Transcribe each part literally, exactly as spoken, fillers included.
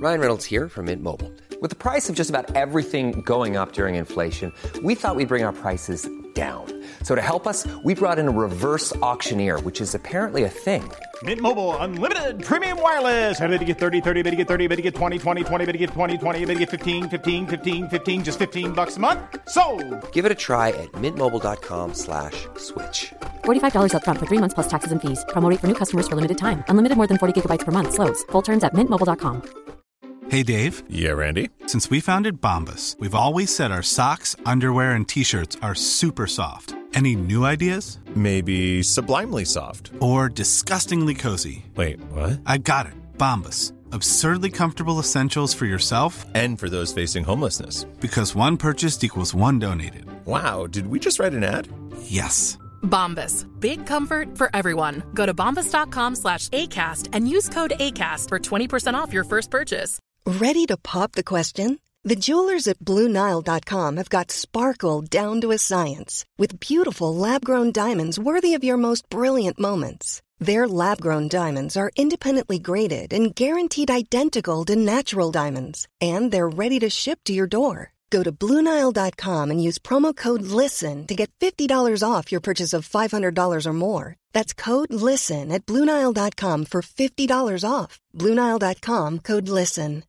Ryan Reynolds here from Mint Mobile. With the price of just about everything going up during inflation, we thought we'd bring our prices down. So to help us, we brought in a reverse auctioneer, which is apparently a thing. Mint Mobile Unlimited Premium Wireless. How to get thirty, thirty, how to get thirty, how to get twenty, twenty, twenty, how to get twenty, twenty, how to get fifteen, fifteen, fifteen, fifteen, just fifteen bucks a month? Sold! Give it a try at mintmobile.com slash switch. forty-five dollars up front for three months plus taxes and fees. Promo rate for new customers for limited time. Unlimited more than forty gigabytes per month. Slows full terms at mint mobile dot com. Hey, Dave. Yeah, Randy. Since we founded Bombas, we've always said our socks, underwear, and T-shirts are super soft. Any new ideas? Maybe sublimely soft. Or disgustingly cozy. Wait, what? I got it. Bombas. Absurdly comfortable essentials for yourself and for those facing homelessness. Because one purchased equals one donated. Wow, did we just write an ad? Yes. Bombas. Big comfort for everyone. Go to bombas.com slash ACAST and use code ACAST for twenty percent off your first purchase. Ready to pop the question? The jewelers at Blue Nile dot com have got sparkle down to a science with beautiful lab-grown diamonds worthy of your most brilliant moments. Their lab-grown diamonds are independently graded and guaranteed identical to natural diamonds, and they're ready to ship to your door. Go to Blue Nile dot com and use promo code LISTEN to get fifty dollars off your purchase of five hundred dollars or more. That's code LISTEN at Blue Nile dot com for fifty dollars off. Blue Nile dot com, code LISTEN.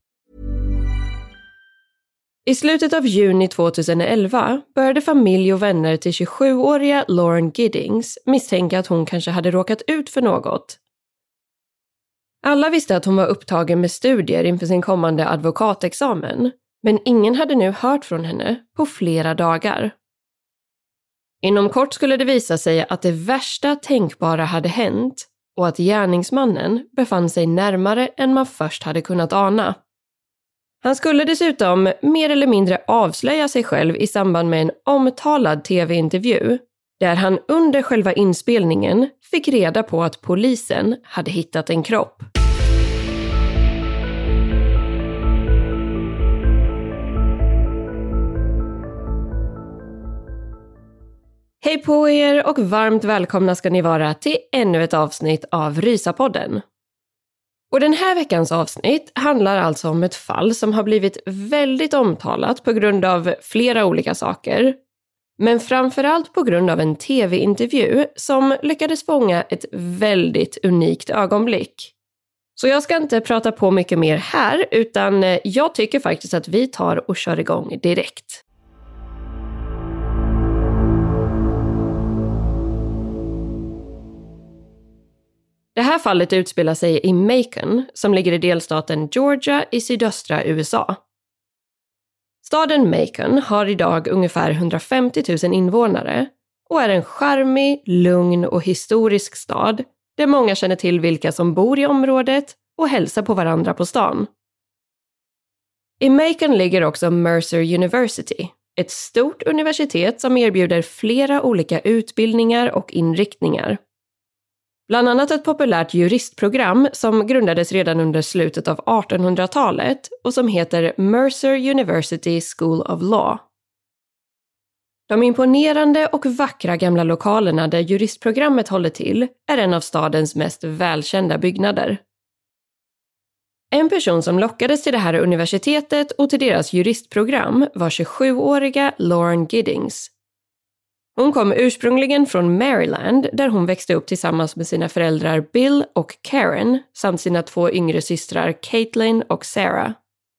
I slutet av juni tjugoelva började familj och vänner till tjugosjuåriga Lauren Giddings misstänka att hon kanske hade råkat ut för något. Alla visste att hon var upptagen med studier inför sin kommande advokatexamen, men ingen hade nu hört från henne på flera dagar. Inom kort skulle det visa sig att det värsta tänkbara hade hänt och att gärningsmannen befann sig närmare än man först hade kunnat ana. Han skulle dessutom mer eller mindre avslöja sig själv i samband med en omtalad tv-intervju där han under själva inspelningen fick reda på att polisen hade hittat en kropp. Hej på er och varmt välkomna ska ni vara till ännu ett avsnitt av Rysapodden. Och den här veckans avsnitt handlar alltså om ett fall som har blivit väldigt omtalat på grund av flera olika saker. Men framförallt på grund av en tv-intervju som lyckades fånga ett väldigt unikt ögonblick. Så jag ska inte prata på mycket mer här, utan jag tycker faktiskt att vi tar och kör igång direkt. Det här fallet utspelar sig i Macon, som ligger i delstaten Georgia i sydöstra U S A. Staden Macon har idag ungefär hundrafemtio tusen invånare och är en charmig, lugn och historisk stad där många känner till vilka som bor i området och hälsar på varandra på stan. I Macon ligger också Mercer University, ett stort universitet som erbjuder flera olika utbildningar och inriktningar. Bland annat ett populärt juristprogram som grundades redan under slutet av artonhundratalet och som heter Mercer University School of Law. De imponerande och vackra gamla lokalerna där juristprogrammet håller till är en av stadens mest välkända byggnader. En person som lockades till det här universitetet och till deras juristprogram var tjugosjuåriga Lauren Giddings. Hon kom ursprungligen från Maryland där hon växte upp tillsammans med sina föräldrar Bill och Karen samt sina två yngre systrar Caitlin och Sarah.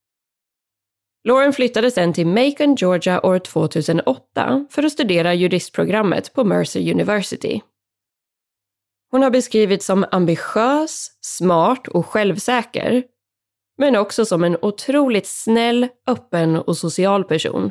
Lauren flyttade sen till Macon, Georgia år tvåtusenåtta för att studera juristprogrammet på Mercer University. Hon har beskrivits som ambitiös, smart och självsäker, men också som en otroligt snäll, öppen och social person.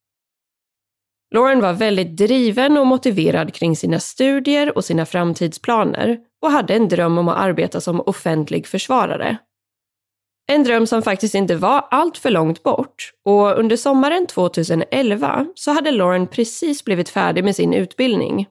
Lauren var väldigt driven och motiverad kring sina studier och sina framtidsplaner och hade en dröm om att arbeta som offentlig försvarare. En dröm som faktiskt inte var allt för långt bort, och under sommaren tjugoelva så hade Lauren precis blivit färdig med sin utbildning.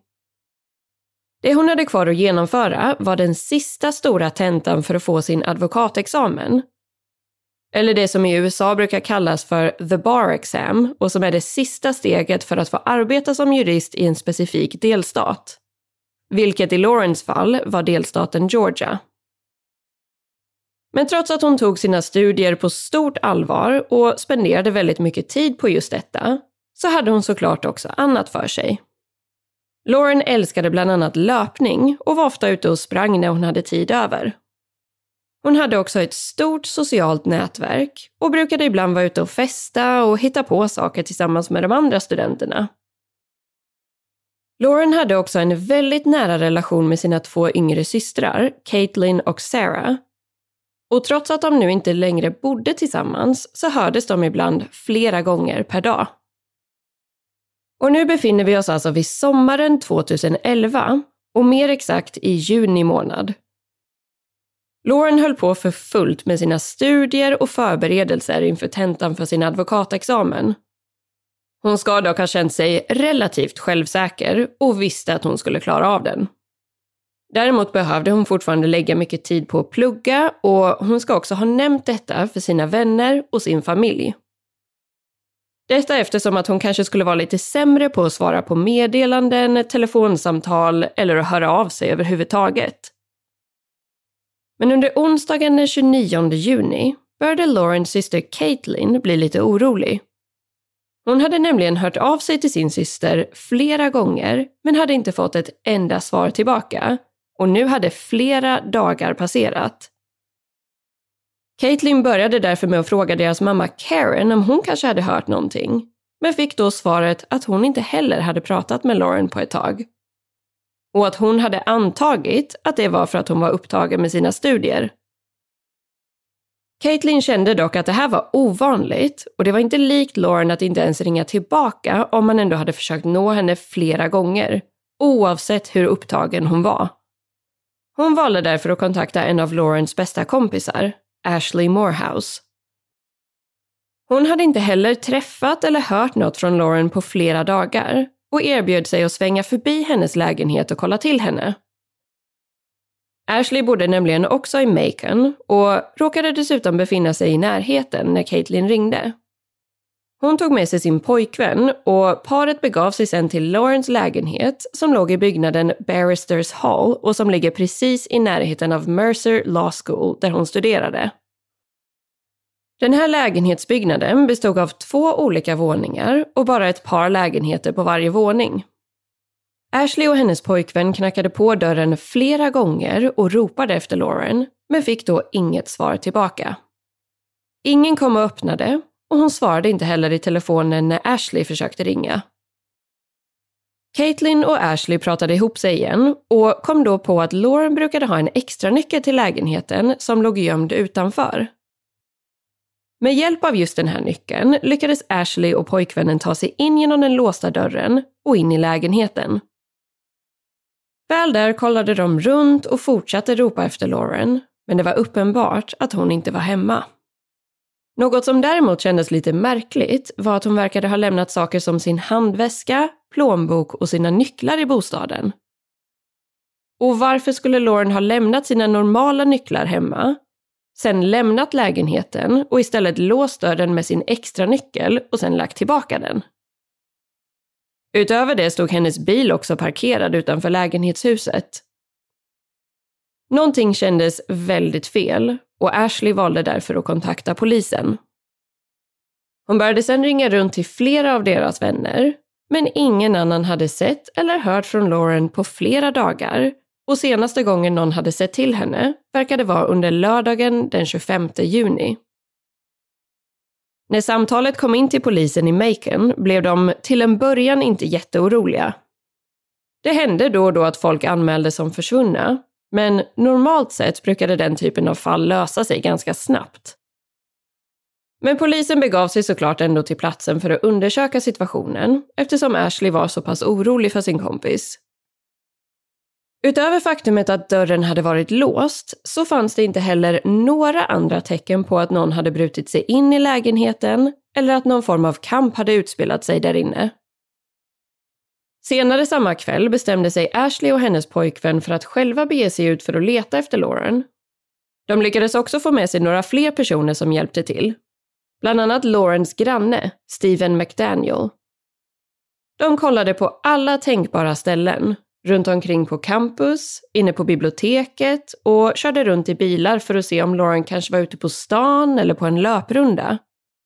Det hon hade kvar att genomföra var den sista stora tentan för att få sin advokatexamen. Eller det som i U S A brukar kallas för the bar exam och som är det sista steget för att få arbeta som jurist i en specifik delstat. Vilket i Laurens fall var delstaten Georgia. Men trots att hon tog sina studier på stort allvar och spenderade väldigt mycket tid på just detta, så hade hon såklart också annat för sig. Lauren älskade bland annat löpning och var ofta ute och sprang när hon hade tid över. Hon hade också ett stort socialt nätverk och brukade ibland vara ute och festa och hitta på saker tillsammans med de andra studenterna. Lauren hade också en väldigt nära relation med sina två yngre systrar, Caitlin och Sarah. Och trots att de nu inte längre bodde tillsammans så hördes de ibland flera gånger per dag. Och nu befinner vi oss alltså vid sommaren tjugoelva och mer exakt i juni månad. Lauren höll på för fullt med sina studier och förberedelser inför tentan för sin advokatexamen. Hon ska dock ha känt sig relativt självsäker och visste att hon skulle klara av den. Däremot behövde hon fortfarande lägga mycket tid på att plugga och hon ska också ha nämnt detta för sina vänner och sin familj. Detta eftersom att hon kanske skulle vara lite sämre på att svara på meddelanden, telefonsamtal eller att höra av sig överhuvudtaget. Men under onsdagen den tjugonionde juni började Laurens syster Caitlin bli lite orolig. Hon hade nämligen hört av sig till sin syster flera gånger men hade inte fått ett enda svar tillbaka och nu hade flera dagar passerat. Caitlin började därför med att fråga deras mamma Karen om hon kanske hade hört någonting men fick då svaret att hon inte heller hade pratat med Lauren på ett tag. Och att hon hade antagit att det var för att hon var upptagen med sina studier. Caitlin kände dock att det här var ovanligt och det var inte likt Lauren att inte ens ringa tillbaka om man ändå hade försökt nå henne flera gånger, oavsett hur upptagen hon var. Hon valde därför att kontakta en av Laurens bästa kompisar, Ashley Morehouse. Hon hade inte heller träffat eller hört något från Lauren på flera dagar och erbjöd sig att svänga förbi hennes lägenhet och kolla till henne. Ashley bodde nämligen också i Macon och råkade dessutom befinna sig i närheten när Caitlin ringde. Hon tog med sig sin pojkvän och paret begav sig sedan till Laurens lägenhet som låg i byggnaden Barristers Hall och som ligger precis i närheten av Mercer Law School där hon studerade. Den här lägenhetsbyggnaden bestod av två olika våningar och bara ett par lägenheter på varje våning. Ashley och hennes pojkvän knackade på dörren flera gånger och ropade efter Lauren, men fick då inget svar tillbaka. Ingen kom och öppnade och hon svarade inte heller i telefonen när Ashley försökte ringa. Caitlin och Ashley pratade ihop sig igen och kom då på att Lauren brukade ha en extra nyckel till lägenheten som låg gömd utanför. Med hjälp av just den här nyckeln lyckades Ashley och pojkvännen ta sig in genom den låsta dörren och in i lägenheten. Väl där kollade de runt och fortsatte ropa efter Lauren, men det var uppenbart att hon inte var hemma. Något som däremot kändes lite märkligt var att hon verkade ha lämnat saker som sin handväska, plånbok och sina nycklar i bostaden. Och varför skulle Lauren ha lämnat sina normala nycklar hemma, sen lämnat lägenheten och istället låst dörren med sin extra nyckel och sen lagt tillbaka den? Utöver det stod hennes bil också parkerad utanför lägenhetshuset. Någonting kändes väldigt fel och Ashley valde därför att kontakta polisen. Hon började sedan ringa runt till flera av deras vänner, men ingen annan hade sett eller hört från Lauren på flera dagar och senaste gången någon hade sett till henne verkade vara under lördagen den tjugofemte juni. När samtalet kom in till polisen i Macon blev de till en början inte jätteoroliga. Det hände då och då att folk anmäldes som försvunna, men normalt sett brukade den typen av fall lösa sig ganska snabbt. Men polisen begav sig såklart ändå till platsen för att undersöka situationen eftersom Ashley var så pass orolig för sin kompis. Utöver faktumet att dörren hade varit låst så fanns det inte heller några andra tecken på att någon hade brutit sig in i lägenheten eller att någon form av kamp hade utspelat sig där inne. Senare samma kväll bestämde sig Ashley och hennes pojkvän för att själva bege sig ut för att leta efter Lauren. De lyckades också få med sig några fler personer som hjälpte till. Bland annat Laurens granne, Stephen McDaniel. De kollade på alla tänkbara ställen, runt omkring på campus, inne på biblioteket och körde runt i bilar för att se om Lauren kanske var ute på stan eller på en löprunda.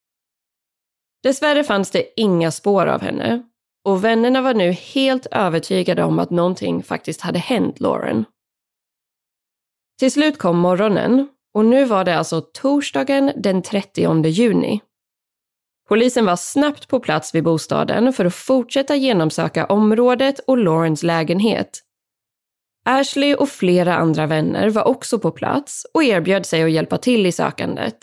Dessvärre fanns det inga spår av henne och vännerna var nu helt övertygade om att någonting faktiskt hade hänt Lauren. Till slut kom morgonen och nu var det alltså torsdagen den trettionde juni. Polisen var snabbt på plats vid bostaden för att fortsätta genomsöka området och Laurens lägenhet. Ashley och flera andra vänner var också på plats och erbjöd sig att hjälpa till i sökandet.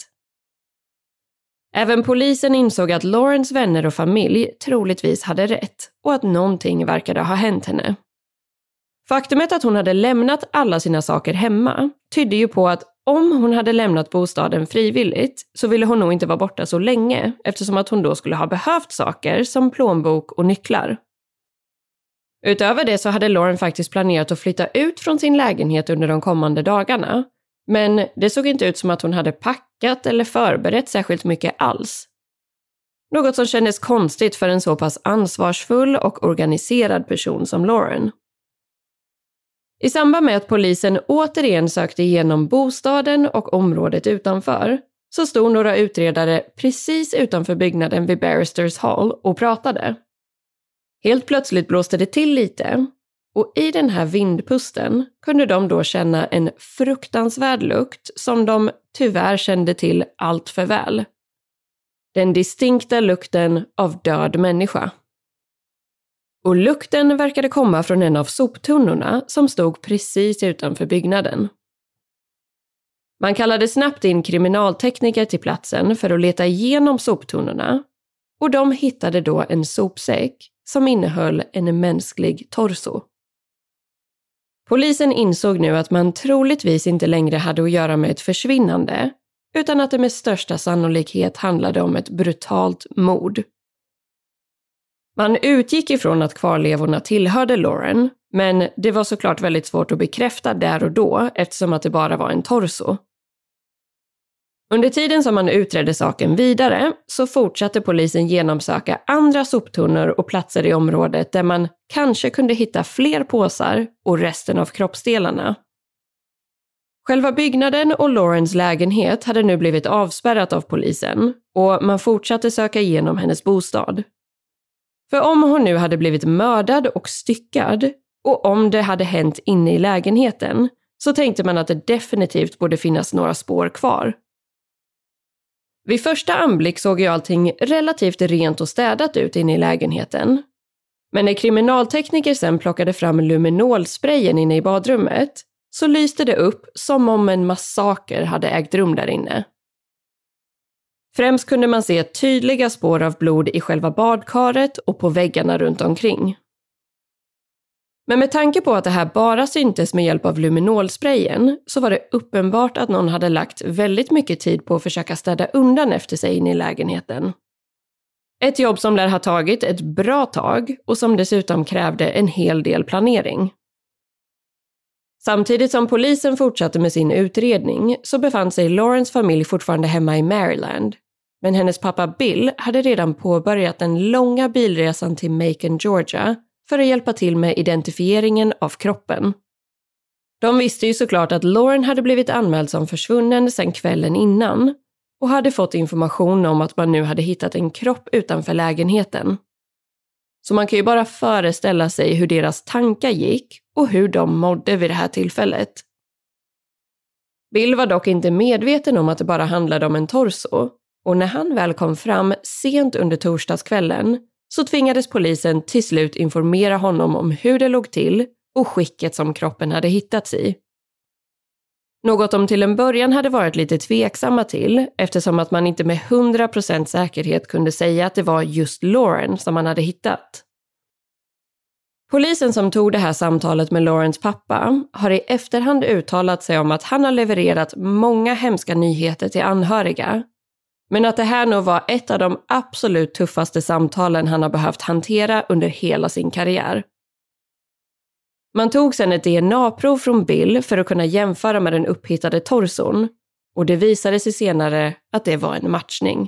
Även polisen insåg att Laurens vänner och familj troligtvis hade rätt och att någonting verkade ha hänt henne. Faktumet att hon hade lämnat alla sina saker hemma tydde ju på att om hon hade lämnat bostaden frivilligt så ville hon nog inte vara borta så länge eftersom att hon då skulle ha behövt saker som plånbok och nycklar. Utöver det så hade Lauren faktiskt planerat att flytta ut från sin lägenhet under de kommande dagarna. Men det såg inte ut som att hon hade packat eller förberett särskilt mycket alls. Något som kändes konstigt för en så pass ansvarsfull och organiserad person som Lauren. I samband med att polisen återigen sökte igenom bostaden och området utanför så stod några utredare precis utanför byggnaden vid Barristers Hall och pratade. Helt plötsligt blåste det till lite och i den här vindpusten kunde de då känna en fruktansvärd lukt som de tyvärr kände till allt för väl. Den distinkta lukten av död människa. Och lukten verkade komma från en av soptunnorna som stod precis utanför byggnaden. Man kallade snabbt in kriminaltekniker till platsen för att leta igenom soptunnorna och de hittade då en sopsäck som innehöll en mänsklig torso. Polisen insåg nu att man troligtvis inte längre hade att göra med ett försvinnande utan att det med största sannolikhet handlade om ett brutalt mord. Man utgick ifrån att kvarlevorna tillhörde Lauren, men det var såklart väldigt svårt att bekräfta där och då eftersom att det bara var en torso. Under tiden som man utredde saken vidare så fortsatte polisen genomsöka andra soptunnor och platser i området där man kanske kunde hitta fler påsar och resten av kroppsdelarna. Själva byggnaden och Laurens lägenhet hade nu blivit avspärrat av polisen och man fortsatte söka igenom hennes bostad. För om hon nu hade blivit mördad och styckad och om det hade hänt inne i lägenheten så tänkte man att det definitivt borde finnas några spår kvar. Vid första anblick såg ju allting relativt rent och städat ut inne i lägenheten. Men när kriminaltekniker sen plockade fram luminolsprayen inne i badrummet så lyste det upp som om en massaker hade ägt rum där inne. Främst kunde man se tydliga spår av blod i själva badkaret och på väggarna runt omkring. Men med tanke på att det här bara syntes med hjälp av luminolsprayen så var det uppenbart att någon hade lagt väldigt mycket tid på att försöka städa undan efter sig in i lägenheten. Ett jobb som lär ha tagit ett bra tag och som dessutom krävde en hel del planering. Samtidigt som polisen fortsatte med sin utredning så befann sig Laurens familj fortfarande hemma i Maryland. Men hennes pappa Bill hade redan påbörjat den långa bilresan till Macon, Georgia för att hjälpa till med identifieringen av kroppen. De visste ju såklart att Lauren hade blivit anmäld som försvunnen sedan kvällen innan och hade fått information om att man nu hade hittat en kropp utanför lägenheten. Så man kan ju bara föreställa sig hur deras tankar gick och hur de mådde vid det här tillfället. Bill var dock inte medveten om att det bara handlade om en torso och när han väl kom fram sent under torsdagskvällen så tvingades polisen till slut informera honom om hur det låg till och skicket som kroppen hade hittats i. Något de till en början hade varit lite tveksamma till eftersom att man inte med hundra procent säkerhet kunde säga att det var just Lauren som man hade hittat. Polisen som tog det här samtalet med Laurens pappa har i efterhand uttalat sig om att han har levererat många hemska nyheter till anhöriga. Men att det här nog var ett av de absolut tuffaste samtalen han har behövt hantera under hela sin karriär. Man tog sedan ett D N A-prov från Bill för att kunna jämföra med den upphittade torson och det visade sig senare att det var en matchning.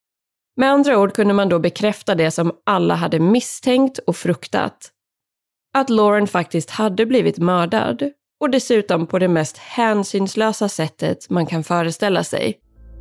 Med andra ord kunde man då bekräfta det som alla hade misstänkt och fruktat. att Lauren faktiskt hade blivit mördad, och dessutom på det mest hänsynslösa sättet man kan föreställa sig.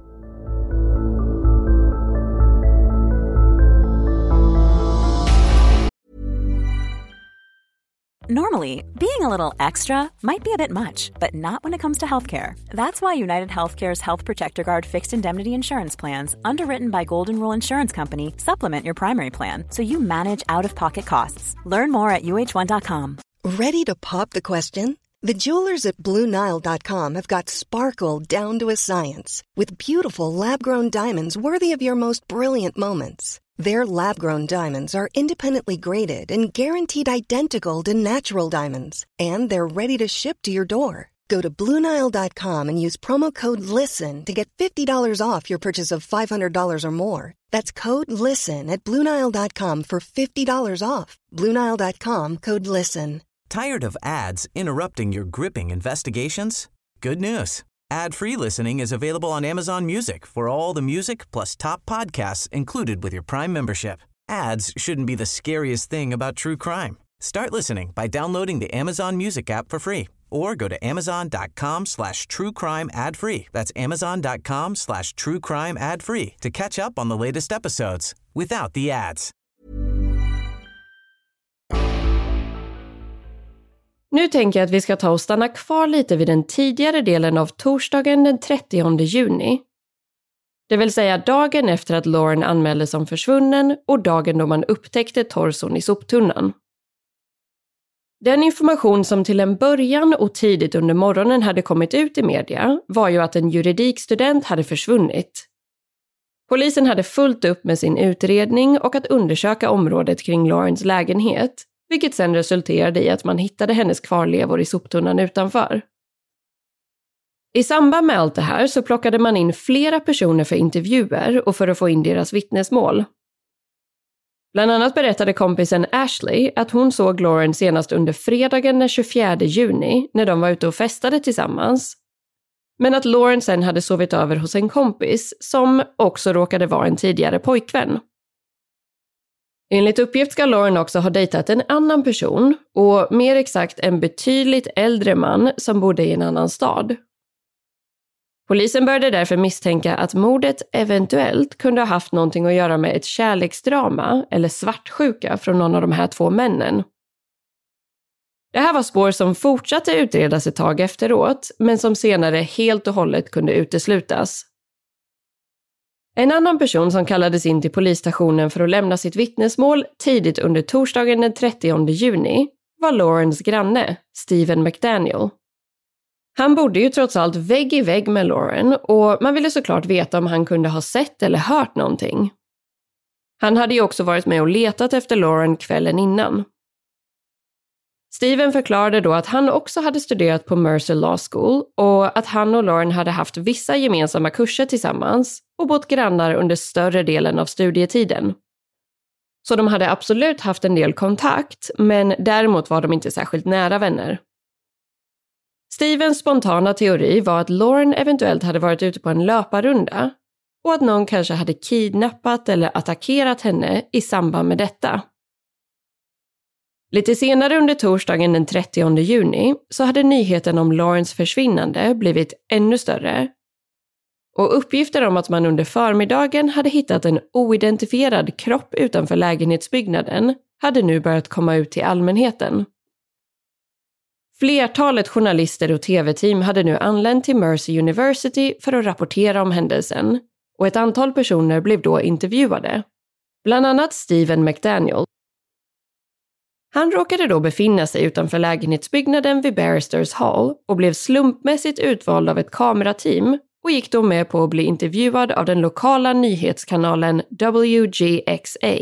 Normally, being a little extra might be a bit much, but not when it comes to healthcare. That's why United Healthcare's Health Protector Guard fixed indemnity insurance plans, underwritten by Golden Rule Insurance Company, supplement your primary plan so you manage out-of-pocket costs. Learn more at U H one dot com. Ready to pop the question? The jewelers at Blue Nile dot com have got sparkle down to a science with beautiful lab-grown diamonds worthy of your most brilliant moments. Their lab-grown diamonds are independently graded and guaranteed identical to natural diamonds, and they're ready to ship to your door. Go to Blue Nile dot com and use promo code LISTEN to get fifty dollars off your purchase of five hundred dollars or more. That's code LISTEN at Blue Nile dot com for fifty dollars off. Blue Nile dot com, code LISTEN. Tired of ads interrupting your gripping investigations? Good news. Ad-free listening is available on Amazon Music for all the music plus top podcasts included with your Prime membership. Ads shouldn't be the scariest thing about true crime. Start listening by downloading the Amazon Music app for free or go to amazon.com slash true crime ad free. That's amazon.com slash true crime ad free to catch up on the latest episodes without the ads. Nu tänker jag att vi ska ta och stanna kvar lite vid den tidigare delen av torsdagen den trettionde juni. Det vill säga dagen efter att Lauren anmäldes som försvunnen och dagen då man upptäckte torson i soptunnan. Den information som till en början och tidigt under morgonen hade kommit ut i media var ju att en juridikstudent hade försvunnit. Polisen hade fullt upp med sin utredning och att undersöka området kring Laurens lägenhet, vilket sen resulterade i att man hittade hennes kvarlevor i soptunnan utanför. I samband med allt det här så plockade man in flera personer för intervjuer och för att få in deras vittnesmål. Bland annat berättade kompisen Ashley att hon såg Lauren senast under fredagen den tjugofjärde juni när de var ute och festade tillsammans. Men att Lauren sen hade sovit över hos en kompis som också råkade vara en tidigare pojkvän. Enligt uppgift ska Lauren också ha dejtat en annan person, och mer exakt en betydligt äldre man som bodde i en annan stad. Polisen började därför misstänka att mordet eventuellt kunde ha haft någonting att göra med ett kärleksdrama eller svartsjuka från någon av de här två männen. Det här var spår som fortsatte utredas ett tag efteråt, men som senare helt och hållet kunde uteslutas. En annan person som kallades in till polisstationen för att lämna sitt vittnesmål tidigt under torsdagen den trettionde juni var Laurens granne, Stephen McDaniel. Han bodde ju trots allt vägg i vägg med Lauren, och man ville såklart veta om han kunde ha sett eller hört någonting. Han hade ju också varit med och letat efter Lauren kvällen innan. Stephen förklarade då att han också hade studerat på Mercer Law School och att han och Lauren hade haft vissa gemensamma kurser tillsammans och bott grannar under större delen av studietiden. Så de hade absolut haft en del kontakt, men däremot var de inte särskilt nära vänner. Stevens spontana teori var att Lauren eventuellt hade varit ute på en löparrunda och att någon kanske hade kidnappat eller attackerat henne i samband med detta. Lite senare under torsdagen den trettionde juni så hade nyheten om Laurens försvinnande blivit ännu större. Och uppgifter om att man under förmiddagen hade hittat en oidentifierad kropp utanför lägenhetsbyggnaden hade nu börjat komma ut till allmänheten. Flertalet journalister och tv-team hade nu anlänt till Mercer University för att rapportera om händelsen, och ett antal personer blev då intervjuade. Bland annat Stephen McDaniel. Han råkade då befinna sig utanför lägenhetsbyggnaden vid Barristers Hall och blev slumpmässigt utvald av ett kamerateam och gick då med på att bli intervjuad av den lokala nyhetskanalen W G X A.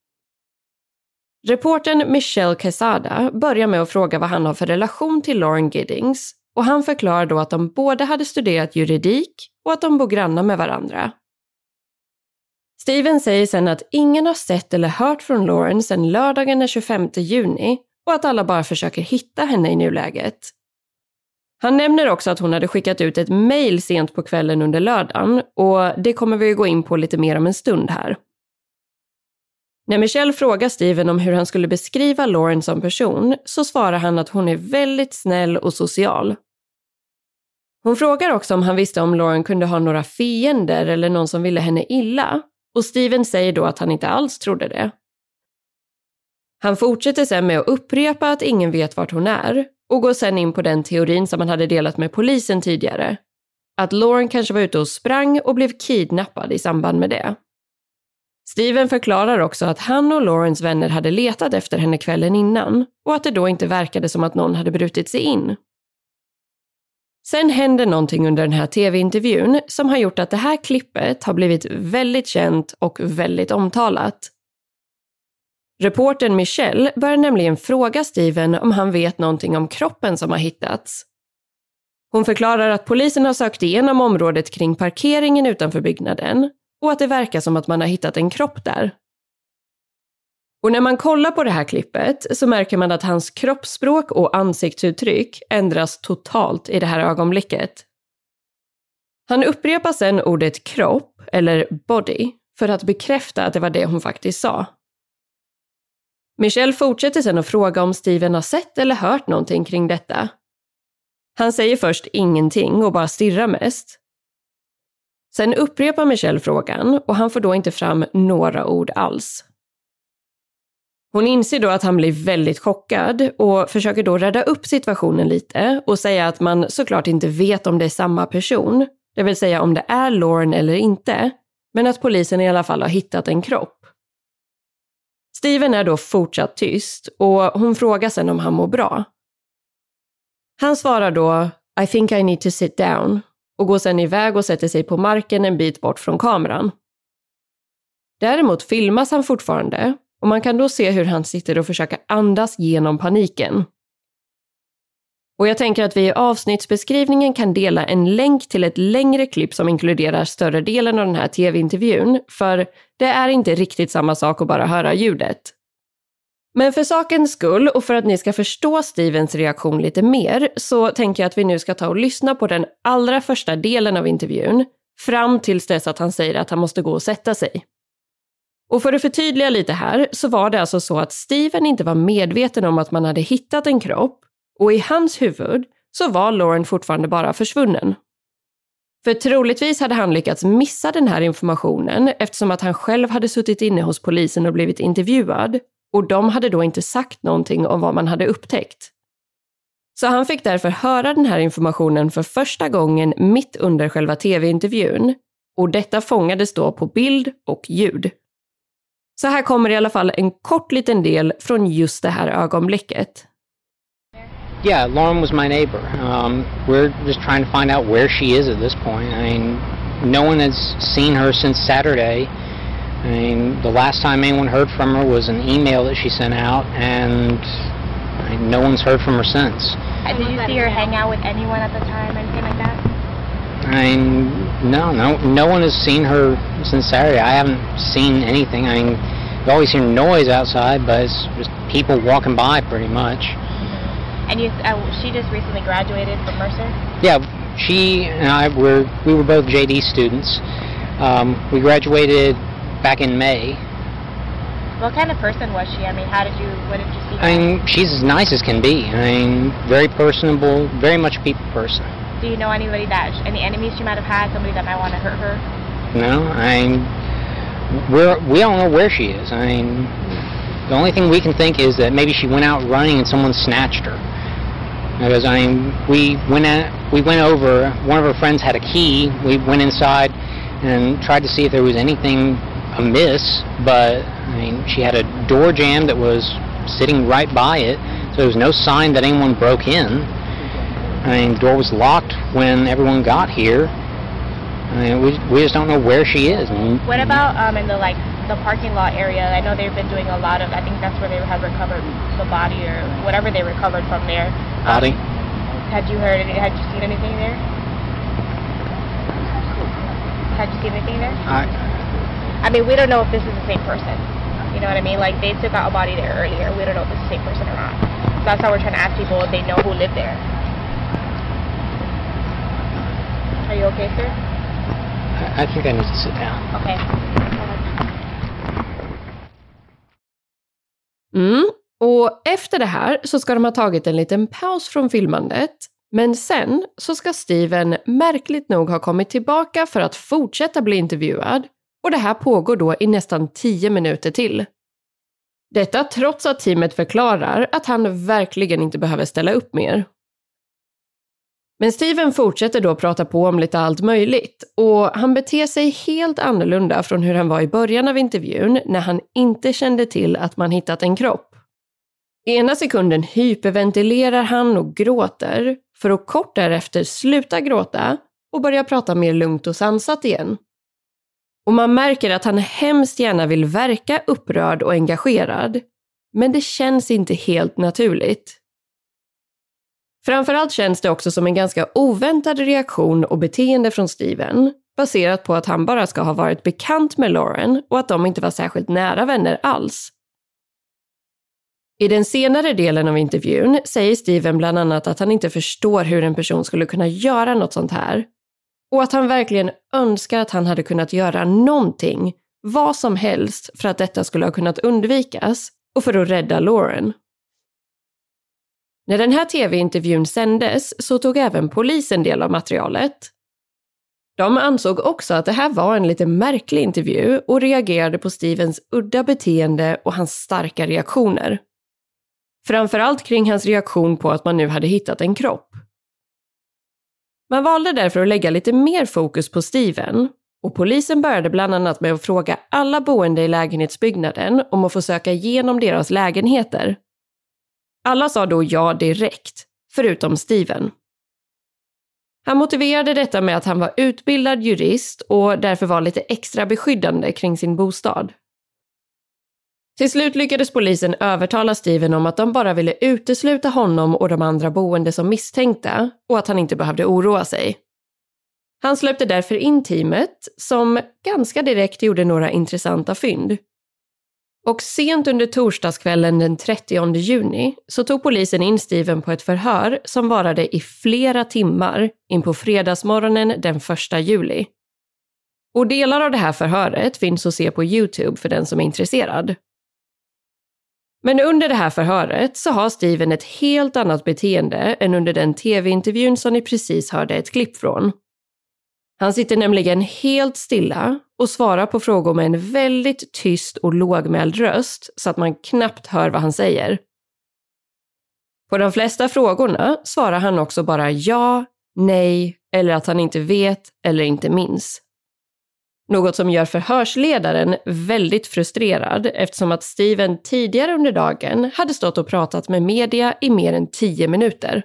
Reportern Michelle Quesada börjar med att fråga vad han har för relation till Lauren Giddings, och han förklarar då att de båda hade studerat juridik och att de bor grannar med varandra. Steven säger sen att ingen har sett eller hört från Lauren sedan lördagen den tjugofemte juni och att alla bara försöker hitta henne i nuläget. Han nämner också att hon hade skickat ut ett mejl sent på kvällen under lördagen, och det kommer vi gå in på lite mer om en stund här. När Michelle frågar Steven om hur han skulle beskriva Lauren som person så svarar han att hon är väldigt snäll och social. Hon frågar också om han visste om Lauren kunde ha några fiender eller någon som ville henne illa, och Steven säger då att han inte alls trodde det. Han fortsätter sen med att upprepa att ingen vet vart hon är och går sen in på den teorin som han hade delat med polisen tidigare. Att Lauren kanske var ute och sprang och blev kidnappad i samband med det. Steven förklarar också att han och Laurens vänner hade letat efter henne kvällen innan och att det då inte verkade som att någon hade brutit sig in. Sen händer någonting under den här tv-intervjun som har gjort att det här klippet har blivit väldigt känt och väldigt omtalat. Reportern Michelle börjar nämligen fråga Steven om han vet någonting om kroppen som har hittats. Hon förklarar att polisen har sökt igenom området kring parkeringen utanför byggnaden och att det verkar som att man har hittat en kropp där. Och när man kollar på det här klippet så märker man att hans kroppsspråk och ansiktsuttryck ändras totalt i det här ögonblicket. Han upprepar sen ordet kropp eller body för att bekräfta att det var det hon faktiskt sa. Michelle fortsätter sen att fråga om Steven har sett eller hört någonting kring detta. Han säger först ingenting och bara stirrar mest. Sen upprepar Michelle frågan och han får då inte fram några ord alls. Hon inser då att han blir väldigt chockad och försöker då rädda upp situationen lite och säga att man såklart inte vet om det är samma person, det vill säga om det är Lauren eller inte, men att polisen i alla fall har hittat en kropp. Steven är då fortsatt tyst och hon frågar sen om han mår bra. Han svarar då I think I need to sit down och går sen iväg och sätter sig på marken en bit bort från kameran. Däremot filmas han fortfarande och man kan då se hur han sitter och försöker andas genom paniken. Och jag tänker att vi i avsnittsbeskrivningen kan dela en länk till ett längre klipp som inkluderar större delen av den här tv-intervjun, för det är inte riktigt samma sak att bara höra ljudet. Men för sakens skull och för att ni ska förstå Stevens reaktion lite mer så tänker jag att vi nu ska ta och lyssna på den allra första delen av intervjun fram tills dess att han säger att han måste gå och sätta sig. Och för att förtydliga lite här så var det alltså så att Steven inte var medveten om att man hade hittat en kropp och i hans huvud så var Lauren fortfarande bara försvunnen. För troligtvis hade han lyckats missa den här informationen eftersom att han själv hade suttit inne hos polisen och blivit intervjuad och de hade då inte sagt någonting om vad man hade upptäckt. Så han fick därför höra den här informationen för första gången mitt under själva tv-intervjun och detta fångades då på bild och ljud. Så här kommer i alla fall en kort liten del från just det här ögonblicket. Yeah, Lauren was my neighbor. Um, we're just trying to find out where she is at this point. I mean, no one has seen her since Saturday. I mean, the last time anyone heard from her was an email that she sent out, and I mean, no one's heard from her since. And did you see her hang out with anyone at the time, anything like that? I mean, no, no, no one has seen her since Saturday. I haven't seen anything. I mean, you always hear noise outside, but it's just people walking by pretty much. And you, uh, she just recently graduated from Mercer? Yeah, she and I were, we were both J D students. Um, we graduated back in May. What kind of person was she? I mean, how did you, what did you see? I mean, she's as nice as can be. I mean, very personable, very much a people person. Do you know anybody that, any enemies she might have had, somebody that might want to hurt her? No, I mean, we're, we don't know where she is. I mean, the only thing we can think is that maybe she went out running and someone snatched her. Because, I mean, we went, at, we went over, one of her friends had a key, we went inside and tried to see if there was anything amiss, but, I mean, she had a door jamb that was sitting right by it, so there was no sign that anyone broke in. I mean, the door was locked when everyone got here. I mean, we, we just don't know where she is. And, what about um, in the, like, the parking lot area? I know they've been doing a lot of, I think that's where they have recovered the body or whatever they recovered from there. Body? Um, had you heard, any, had you seen anything there? Had you seen anything there? I, I mean, we don't know if this is the same person. You know what I mean? Like, they took out a body there earlier. We don't know if it's the same person or not. So that's how we're trying to ask people if they know who lived there. Are you okay, sir? I think I need to sit down. Okay. Mm. Och efter det här så ska de ha tagit en liten paus från filmandet. Men sen så ska Steven märkligt nog ha kommit tillbaka för att fortsätta bli intervjuad. Och det här pågår då i nästan tio minuter till. Detta trots att teamet förklarar att han verkligen inte behöver ställa upp mer. Men Steven fortsätter då prata på om lite allt möjligt. Och han beter sig helt annorlunda från hur han var i början av intervjun när han inte kände till att man hittat en kropp. I ena sekunden hyperventilerar han och gråter för att kort därefter sluta gråta och börja prata mer lugnt och sansat igen. Och man märker att han hemskt gärna vill verka upprörd och engagerad, men det känns inte helt naturligt. Framförallt känns det också som en ganska oväntad reaktion och beteende från Steven, baserat på att han bara ska ha varit bekant med Lauren och att de inte var särskilt nära vänner alls. I den senare delen av intervjun säger Steven bland annat att han inte förstår hur en person skulle kunna göra något sånt här. Och att han verkligen önskar att han hade kunnat göra någonting, vad som helst, för att detta skulle ha kunnat undvikas och för att rädda Lauren. När den här tv-intervjun sändes så tog även polisen del av materialet. De ansåg också att det här var en lite märklig intervju och reagerade på Stevens udda beteende och hans starka reaktioner. Framförallt kring hans reaktion på att man nu hade hittat en kropp. Man valde därför att lägga lite mer fokus på Steven och polisen började bland annat med att fråga alla boende i lägenhetsbyggnaden om att få söka igenom deras lägenheter. Alla sa då ja direkt, förutom Steven. Han motiverade detta med att han var utbildad jurist och därför var lite extra beskyddande kring sin bostad. Till slut lyckades polisen övertala Steven om att de bara ville utesluta honom och de andra boende som misstänkta och att han inte behövde oroa sig. Han släppte därför in teamet som ganska direkt gjorde några intressanta fynd. Och sent under torsdagskvällen den trettionde juni så tog polisen in Steven på ett förhör som varade i flera timmar in på fredagsmorgonen den första juli. Och delar av det här förhöret finns att se på YouTube för den som är intresserad. Men under det här förhöret så har Steven ett helt annat beteende än under den tv-intervjun som ni precis hörde ett klipp från. Han sitter nämligen helt stilla och svarar på frågor med en väldigt tyst och lågmäld röst så att man knappt hör vad han säger. På de flesta frågorna svarar han också bara ja, nej eller att han inte vet eller inte minns. Något som gör förhörsledaren väldigt frustrerad eftersom att Steven tidigare under dagen hade stått och pratat med media i mer än tio minuter.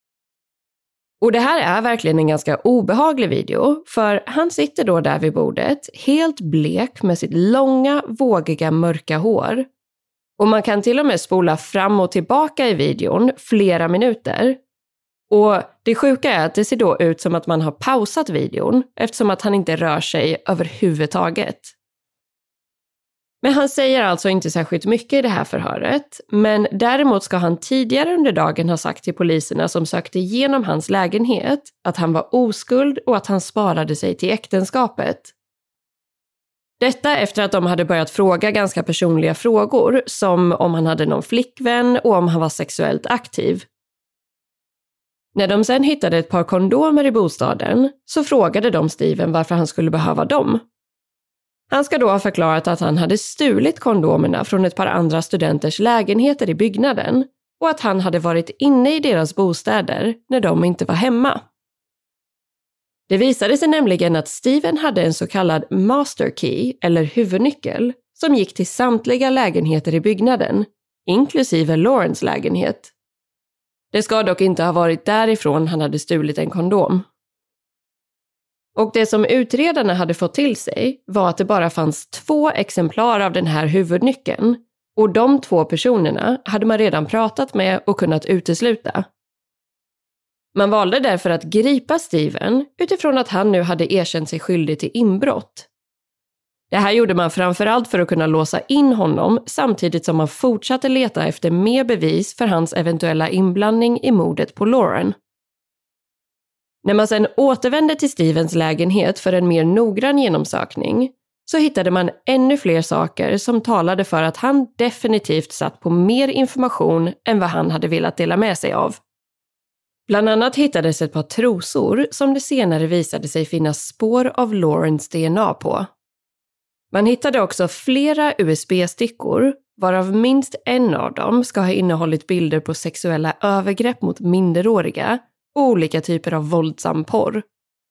Och det här är verkligen en ganska obehaglig video för han sitter då där vid bordet helt blek med sitt långa, vågiga, mörka hår. Och man kan till och med spola fram och tillbaka i videon flera minuter. Och det sjuka är att det ser då ut som att man har pausat videon eftersom att han inte rör sig överhuvudtaget. Men han säger alltså inte särskilt mycket i det här förhöret, men däremot ska han tidigare under dagen ha sagt till poliserna som sökte igenom hans lägenhet att han var oskuld och att han sparade sig till äktenskapet. Detta efter att de hade börjat fråga ganska personliga frågor som om han hade någon flickvän och om han var sexuellt aktiv. När de sen hittade ett par kondomer i bostaden så frågade de Steven varför han skulle behöva dem. Han ska då ha förklarat att han hade stulit kondomerna från ett par andra studenters lägenheter i byggnaden och att han hade varit inne i deras bostäder när de inte var hemma. Det visade sig nämligen att Steven hade en så kallad master key eller huvudnyckel som gick till samtliga lägenheter i byggnaden, inklusive Laurens lägenhet. Det ska dock inte ha varit därifrån han hade stulit en kondom. Och det som utredarna hade fått till sig var att det bara fanns två exemplar av den här huvudnyckeln och de två personerna hade man redan pratat med och kunnat utesluta. Man valde därför att gripa Steven utifrån att han nu hade erkänt sig skyldig till inbrott. Det här gjorde man framförallt för att kunna låsa in honom samtidigt som man fortsatte leta efter mer bevis för hans eventuella inblandning i mordet på Lauren. När man sedan återvände till Stevens lägenhet för en mer noggrann genomsökning så hittade man ännu fler saker som talade för att han definitivt satt på mer information än vad han hade velat dela med sig av. Bland annat hittades ett par trosor som det senare visade sig finnas spår av Laurens D N A på. Man hittade också flera U S B-stickor, varav minst en av dem ska ha innehållit bilder på sexuella övergrepp mot minderåriga och olika typer av våldsam porr.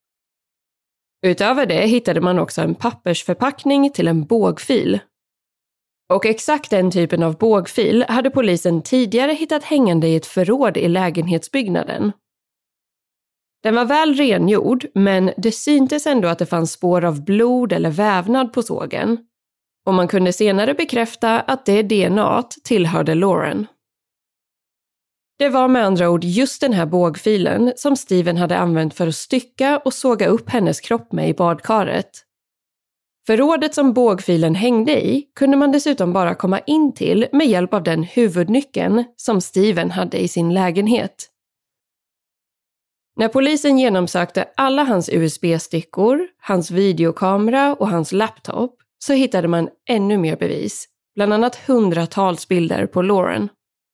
Utöver det hittade man också en pappersförpackning till en bågfil. Och exakt den typen av bågfil hade polisen tidigare hittat hängande i ett förråd i lägenhetsbyggnaden. Den var väl rengjord, men det syntes ändå att det fanns spår av blod eller vävnad på sågen. Och man kunde senare bekräfta att det D N A tillhörde Lauren. Det var med andra ord just den här bågfilen som Steven hade använt för att stycka och såga upp hennes kropp med i badkaret. Förrådet som bågfilen hängde i kunde man dessutom bara komma in till med hjälp av den huvudnyckeln som Steven hade i sin lägenhet. När polisen genomsökte alla hans U S B-stickor, hans videokamera och hans laptop så hittade man ännu mer bevis, bland annat hundratals bilder på Lauren.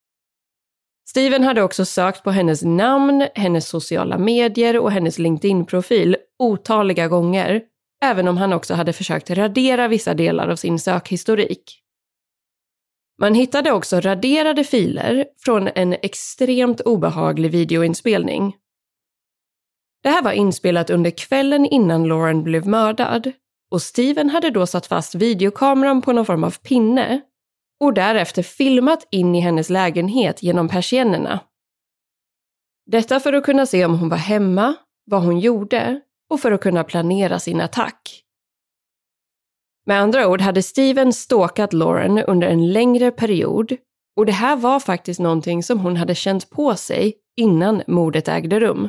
Steven hade också sökt på hennes namn, hennes sociala medier och hennes LinkedIn-profil otaliga gånger, även om han också hade försökt radera vissa delar av sin sökhistorik. Man hittade också raderade filer från en extremt obehaglig videoinspelning. Det här var inspelat under kvällen innan Lauren blev mördad och Steven hade då satt fast videokameran på någon form av pinne och därefter filmat in i hennes lägenhet genom persiennerna. Detta för att kunna se om hon var hemma, vad hon gjorde och för att kunna planera sin attack. Med andra ord hade Steven stalkat Lauren under en längre period och det här var faktiskt någonting som hon hade känt på sig innan mordet ägde rum.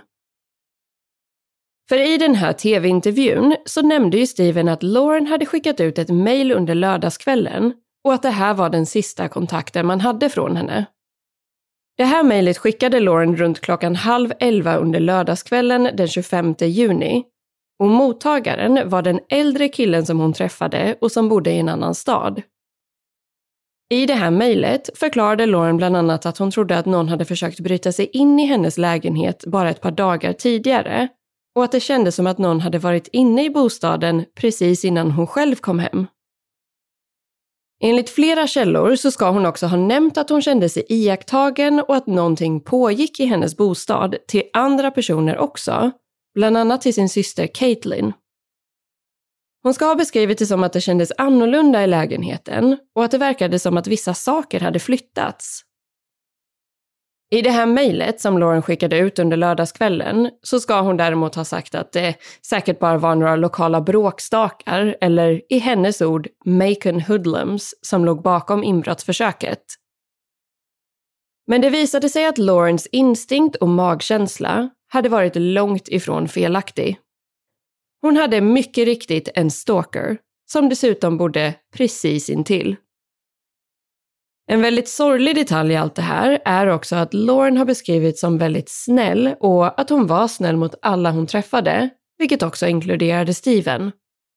För i den här tv-intervjun så nämnde ju Steven att Lauren hade skickat ut ett mejl under lördagskvällen och att det här var den sista kontakten man hade från henne. Det här mejlet skickade Lauren runt klockan halv elva under lördagskvällen den tjugofemte juni och mottagaren var den äldre killen som hon träffade och som bodde i en annan stad. I det här mejlet förklarade Lauren bland annat att hon trodde att någon hade försökt bryta sig in i hennes lägenhet bara ett par dagar tidigare och att det kändes som att någon hade varit inne i bostaden precis innan hon själv kom hem. Enligt flera källor så ska hon också ha nämnt att hon kände sig iakttagen och att någonting pågick i hennes bostad till andra personer också, bland annat till sin syster Caitlin. Hon ska ha beskrivit det som att det kändes annorlunda i lägenheten och att det verkade som att vissa saker hade flyttats. I det här mejlet som Lauren skickade ut under lördagskvällen så ska hon däremot ha sagt att det säkert bara var några lokala bråkstakar eller i hennes ord Macon hoodlums som låg bakom inbrottsförsöket. Men det visade sig att Laurens instinkt och magkänsla hade varit långt ifrån felaktig. Hon hade mycket riktigt en stalker som dessutom bodde precis intill. En väldigt sorglig detalj i allt det här är också att Lauren har beskrivits som väldigt snäll och att hon var snäll mot alla hon träffade, vilket också inkluderade Steven.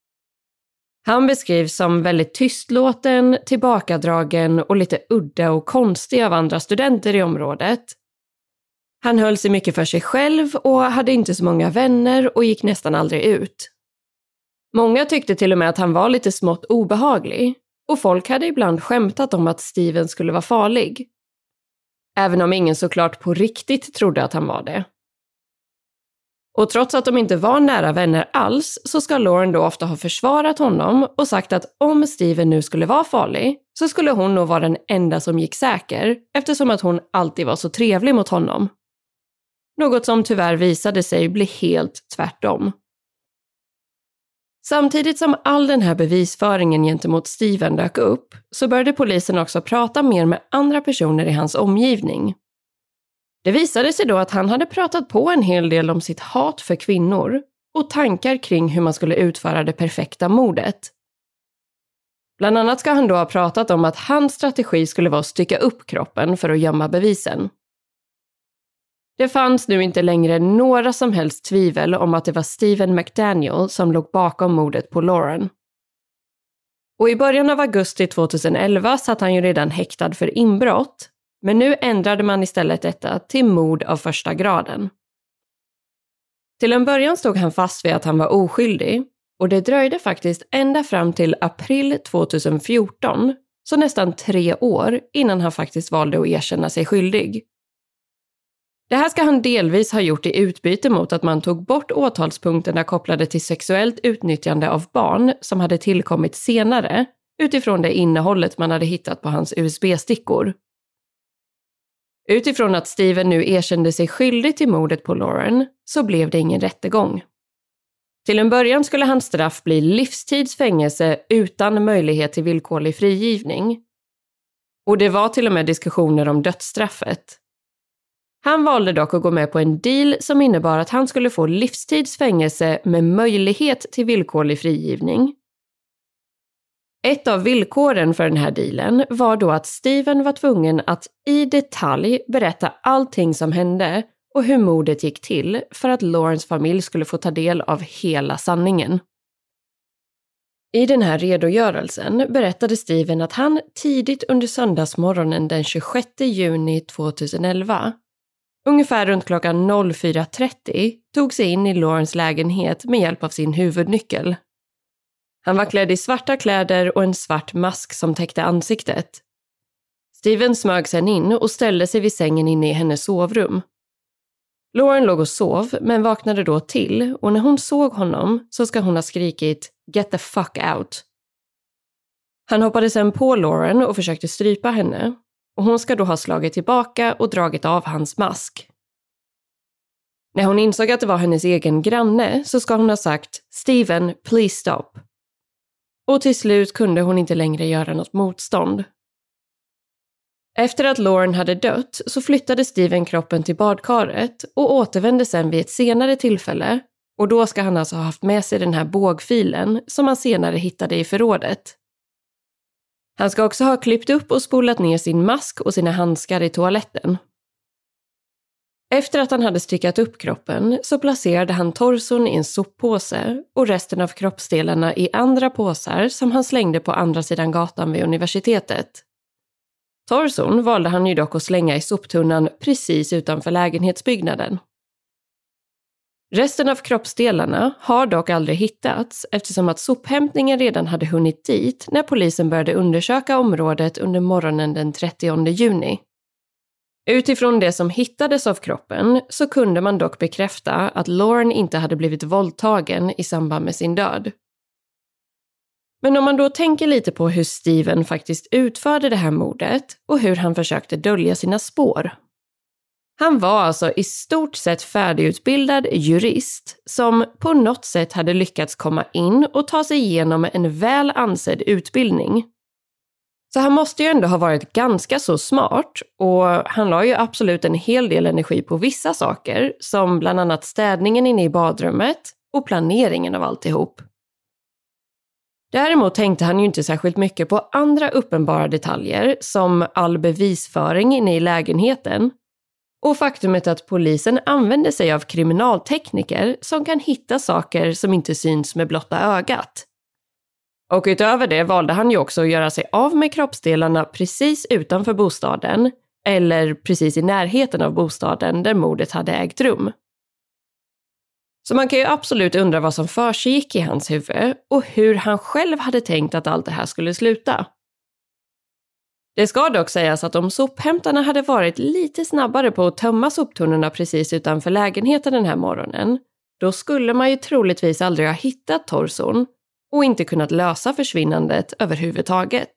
Han beskrivs som väldigt tystlåten, tillbakadragen och lite udda och konstig av andra studenter i området. Han höll sig mycket för sig själv och hade inte så många vänner och gick nästan aldrig ut. Många tyckte till och med att han var lite smått obehaglig. Och folk hade ibland skämtat om att Steven skulle vara farlig. Även om ingen såklart på riktigt trodde att han var det. Och trots att de inte var nära vänner alls så ska Lauren då ofta ha försvarat honom och sagt att om Steven nu skulle vara farlig så skulle hon nog vara den enda som gick säker eftersom att hon alltid var så trevlig mot honom. Något som tyvärr visade sig bli helt tvärtom. Samtidigt som all den här bevisföringen gentemot Steven dök upp så började polisen också prata mer med andra personer i hans omgivning. Det visade sig då att han hade pratat på en hel del om sitt hat för kvinnor och tankar kring hur man skulle utföra det perfekta mordet. Bland annat ska han då ha pratat om att hans strategi skulle vara att stycka upp kroppen för att gömma bevisen. Det fanns nu inte längre några som helst tvivel om att det var Stephen McDaniel som låg bakom mordet på Lauren. Och i början av augusti tjugoelva satt han ju redan häktad för inbrott, men nu ändrade man istället detta till mord av första graden. Till en början stod han fast vid att han var oskyldig, och det dröjde faktiskt ända fram till april tjugohundrafjorton, så nästan tre år innan han faktiskt valde att erkänna sig skyldig. Det här ska han delvis ha gjort i utbyte mot att man tog bort åtalspunkterna kopplade till sexuellt utnyttjande av barn som hade tillkommit senare utifrån det innehållet man hade hittat på hans U S B-stickor. Utifrån att Steven nu erkände sig skyldig till mordet på Lauren så blev det ingen rättegång. Till en början skulle hans straff bli livstidsfängelse utan möjlighet till villkorlig frigivning. Och det var till och med diskussioner om dödsstraffet. Han valde dock att gå med på en deal som innebar att han skulle få livstidsfängelse med möjlighet till villkorlig frigivning. Ett av villkoren för den här dealen var då att Steven var tvungen att i detalj berätta allting som hände och hur mordet gick till för att Laurens familj skulle få ta del av hela sanningen. I den här redogörelsen berättade Steven att han tidigt under söndagsmorgonen den tjugosjätte juni tjugoelva, ungefär runt klockan fyra trettio, tog sig in i Laurens lägenhet med hjälp av sin huvudnyckel. Han var klädd i svarta kläder och en svart mask som täckte ansiktet. Steven smög sen in och ställde sig vid sängen inne i hennes sovrum. Lauren låg och sov men vaknade då till, och när hon såg honom så ska hon ha skrikit "Get the fuck out". Han hoppade sen på Lauren och försökte strypa henne, och hon ska då ha slagit tillbaka och dragit av hans mask. När hon insåg att det var hennes egen granne så ska hon ha sagt "Steven, please stop". Och till slut kunde hon inte längre göra något motstånd. Efter att Lauren hade dött så flyttade Steven kroppen till badkaret och återvände sen vid ett senare tillfälle, och då ska han alltså ha haft med sig den här bågfilen som han senare hittade i förrådet. Han ska också ha klippt upp och spolat ner sin mask och sina handskar i toaletten. Efter att han hade styckat upp kroppen så placerade han torson i en soppåse och resten av kroppsdelarna i andra påsar som han slängde på andra sidan gatan vid universitetet. Torson valde han ju dock att slänga i soptunnan precis utanför lägenhetsbyggnaden. Resten av kroppsdelarna har dock aldrig hittats eftersom att sophämtningen redan hade hunnit dit när polisen började undersöka området under morgonen den trettionde juni. Utifrån det som hittades av kroppen så kunde man dock bekräfta att Lauren inte hade blivit våldtagen i samband med sin död. Men om man då tänker lite på hur Steven faktiskt utförde det här mordet och hur han försökte dölja sina spår. Han var alltså i stort sett färdigutbildad jurist som på något sätt hade lyckats komma in och ta sig igenom en väl ansedd utbildning. Så han måste ju ändå ha varit ganska så smart, och han la ju absolut en hel del energi på vissa saker som bland annat städningen inne i badrummet och planeringen av alltihop. Däremot tänkte han ju inte särskilt mycket på andra uppenbara detaljer som all bevisföring inne i lägenheten och faktumet att polisen använder sig av kriminaltekniker som kan hitta saker som inte syns med blotta ögat. Och utöver det valde han ju också att göra sig av med kroppsdelarna precis utanför bostaden eller precis i närheten av bostaden där mordet hade ägt rum. Så man kan ju absolut undra vad som försiggick i hans huvud och hur han själv hade tänkt att allt det här skulle sluta. Det ska dock sägas att om sophämtarna hade varit lite snabbare på att tömma soptunnorna precis utanför lägenheten den här morgonen, då skulle man ju troligtvis aldrig ha hittat torson och inte kunnat lösa försvinnandet överhuvudtaget.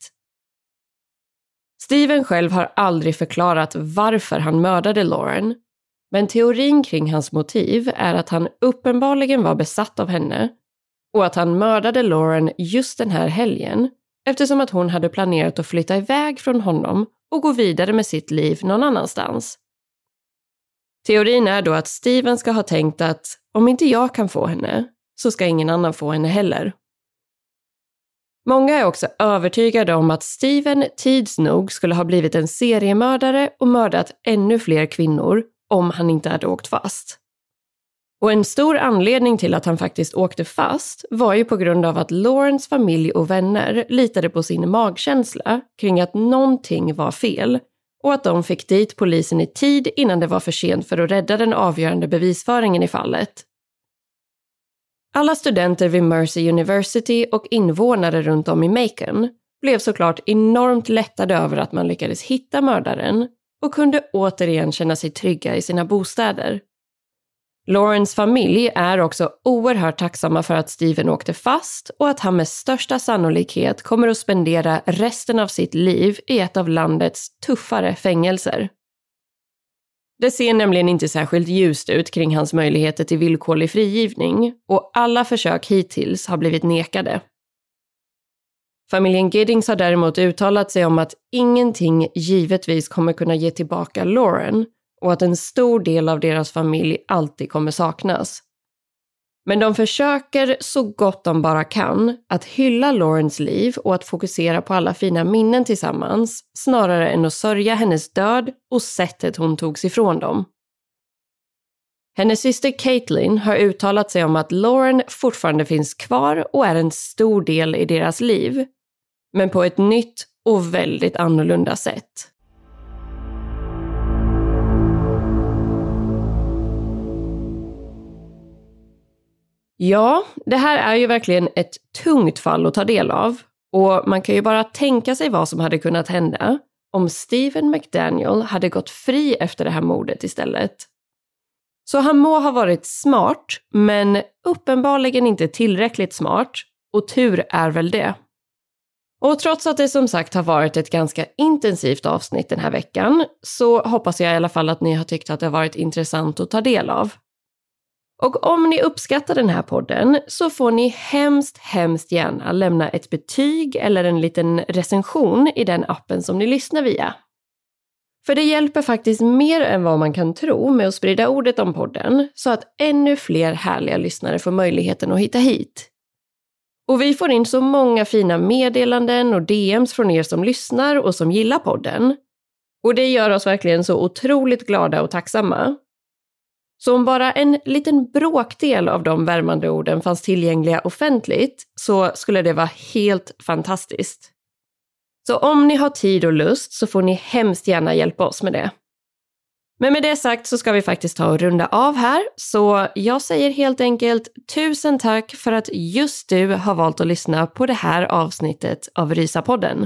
Steven själv har aldrig förklarat varför han mördade Lauren, men teorin kring hans motiv är att han uppenbarligen var besatt av henne och att han mördade Lauren just den här helgen eftersom att hon hade planerat att flytta iväg från honom och gå vidare med sitt liv någon annanstans. Teorin är då att Steven ska ha tänkt att om inte jag kan få henne så ska ingen annan få henne heller. Många är också övertygade om att Steven tids nog skulle ha blivit en seriemördare och mördat ännu fler kvinnor om han inte hade åkt fast. Och en stor anledning till att han faktiskt åkte fast var ju på grund av att Laurens familj och vänner litade på sin magkänsla kring att någonting var fel och att de fick dit polisen i tid innan det var för sent för att rädda den avgörande bevisföringen i fallet. Alla studenter vid Mercy University och invånare runt om i Macon blev såklart enormt lättade över att man lyckades hitta mördaren och kunde återigen känna sig trygga i sina bostäder. Laurens familj är också oerhört tacksamma för att Steven åkte fast och att han med största sannolikhet kommer att spendera resten av sitt liv i ett av landets tuffare fängelser. Det ser nämligen inte särskilt ljust ut kring hans möjligheter till villkorlig frigivning och alla försök hittills har blivit nekade. Familjen Giddings har däremot uttalat sig om att ingenting givetvis kommer kunna ge tillbaka Lauren och att en stor del av deras familj alltid kommer saknas. Men de försöker så gott de bara kan att hylla Laurens liv och att fokusera på alla fina minnen tillsammans snarare än att sörja hennes död och sättet hon togs ifrån dem. Hennes syster Caitlin har uttalat sig om att Lauren fortfarande finns kvar och är en stor del i deras liv, men på ett nytt och väldigt annorlunda sätt. Ja, det här är ju verkligen ett tungt fall att ta del av och man kan ju bara tänka sig vad som hade kunnat hända om Stephen McDaniel hade gått fri efter det här mordet istället. Så han må ha varit smart, men uppenbarligen inte tillräckligt smart, och tur är väl det. Och trots att det som sagt har varit ett ganska intensivt avsnitt den här veckan så hoppas jag i alla fall att ni har tyckt att det har varit intressant att ta del av. Och om ni uppskattar den här podden så får ni hemskt, hemskt gärna lämna ett betyg eller en liten recension i den appen som ni lyssnar via. För det hjälper faktiskt mer än vad man kan tro med att sprida ordet om podden så att ännu fler härliga lyssnare får möjligheten att hitta hit. Och vi får in så många fina meddelanden och D Ms från er som lyssnar och som gillar podden. Och det gör oss verkligen så otroligt glada och tacksamma. Så om bara en liten bråkdel av de värmande orden fanns tillgängliga offentligt så skulle det vara helt fantastiskt. Så om ni har tid och lust så får ni hemskt gärna hjälpa oss med det. Men med det sagt så ska vi faktiskt ta och runda av här. Så jag säger helt enkelt tusen tack för att just du har valt att lyssna på det här avsnittet av Rysapodden.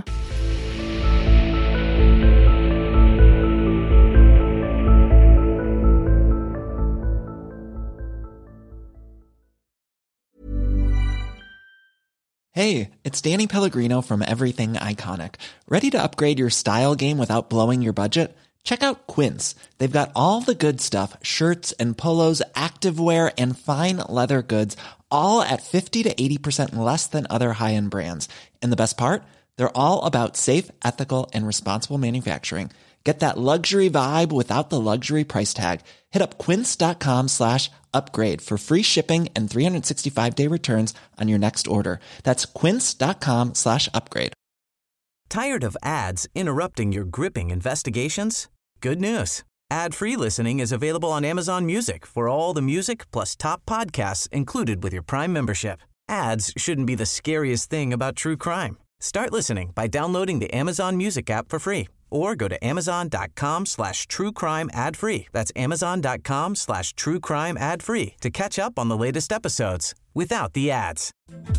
Hey, it's Danny Pellegrino from Everything Iconic. Ready to upgrade your style game without blowing your budget? Check out Quince. They've got all the good stuff, shirts and polos, activewear and fine leather goods, all at fifty to eighty percent less than other high-end brands. And the best part? They're all about safe, ethical and responsible manufacturing. Get that luxury vibe without the luxury price tag. Hit up quince.com slash upgrade for free shipping and three sixty-five day returns on your next order. That's quince.com slash upgrade. Tired of ads interrupting your gripping investigations? Good news. Ad-free listening is available on Amazon Music for all the music plus top podcasts included with your Prime membership. Ads shouldn't be the scariest thing about true crime. Start listening by downloading the Amazon Music app for free or go to amazon.com slash true crime ad free. That's amazon.com slash true crime ad free to catch up on the latest episodes without the ads.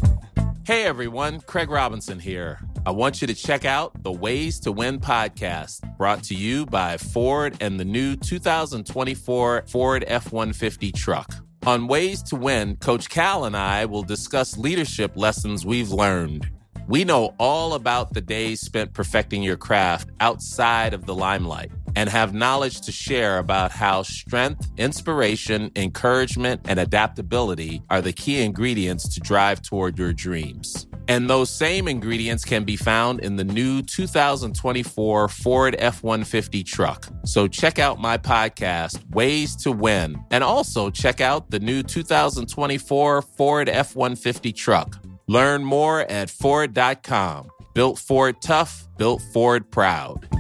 Hey everyone, Craig Robinson here. I want you to check out the Ways to Win podcast, brought to you by Ford and the new two thousand twenty-four Ford F one fifty truck. On Ways to Win, Coach Cal and I will discuss leadership lessons we've learned. We know all about the days spent perfecting your craft outside of the limelight and have knowledge to share about how strength, inspiration, encouragement, and adaptability are the key ingredients to drive toward your dreams. And those same ingredients can be found in the new two thousand twenty-four Ford F one fifty truck. So check out my podcast, Ways to Win, and also check out the new two thousand twenty-four Ford F one fifty truck. Learn more at Ford dot com. Built Ford tough, built Ford proud.